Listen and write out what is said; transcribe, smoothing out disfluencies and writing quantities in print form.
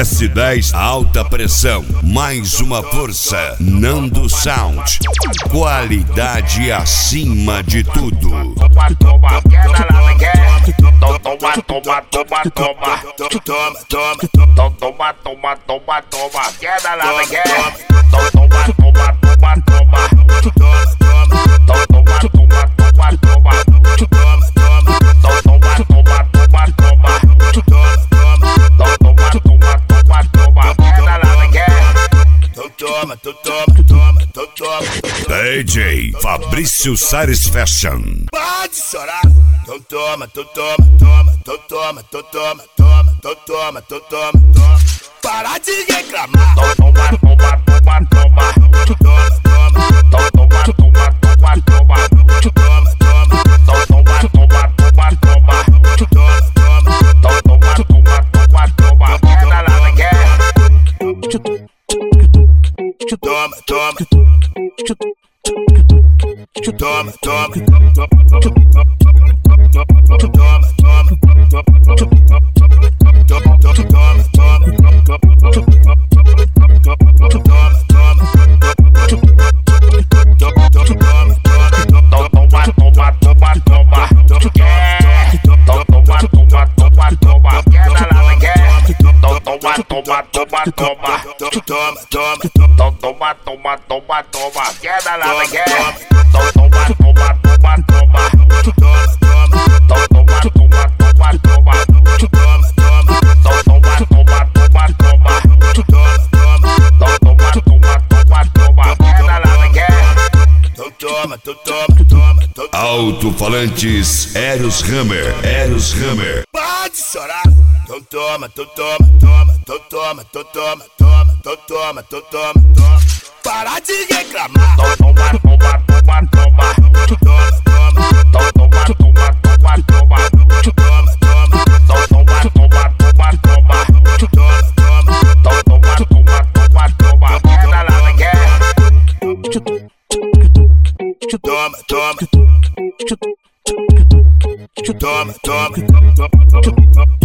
S10 alta pressão, mais uma força. Nando Sound, qualidade acima de tudo. Toma, queda lá, quer. Toma, toma, toma, toma. Toma, toma, toma, toma. Queda lá, quer. Toma, toma, toma, toma. Toma, toma, toma, toma. DJ Fabrício Sares Fashion. Pode chorar. Então toma, então toma, toma, então toma, então toma, toma, então toma, então toma, toma. Para de reclamar. Toma, toma, toma, toma, toma. Toma, toma, toma, toma, toma. Toma, toma, toma, toma. Toma, toma, toma, toma. Toma, toma, toma, toma. Queda lá, quer. Toma, toma. Toma, toma. Toma, queda lá, quer. Toma, toma, toma, toma. Toma, toma, toma, toma. Toma, toma, toma, toma. Toma, toma, toma. Queda lá, quer. Toma, toma. Alto-falantes Eros Hammer. Pode chorar. Então toma, toma. Então toma, toma. Toma, toma. Para de reclamar. Toma, toma, toma. Toma, toma, toma. Toma, toma. Queda lá, quer. Toma.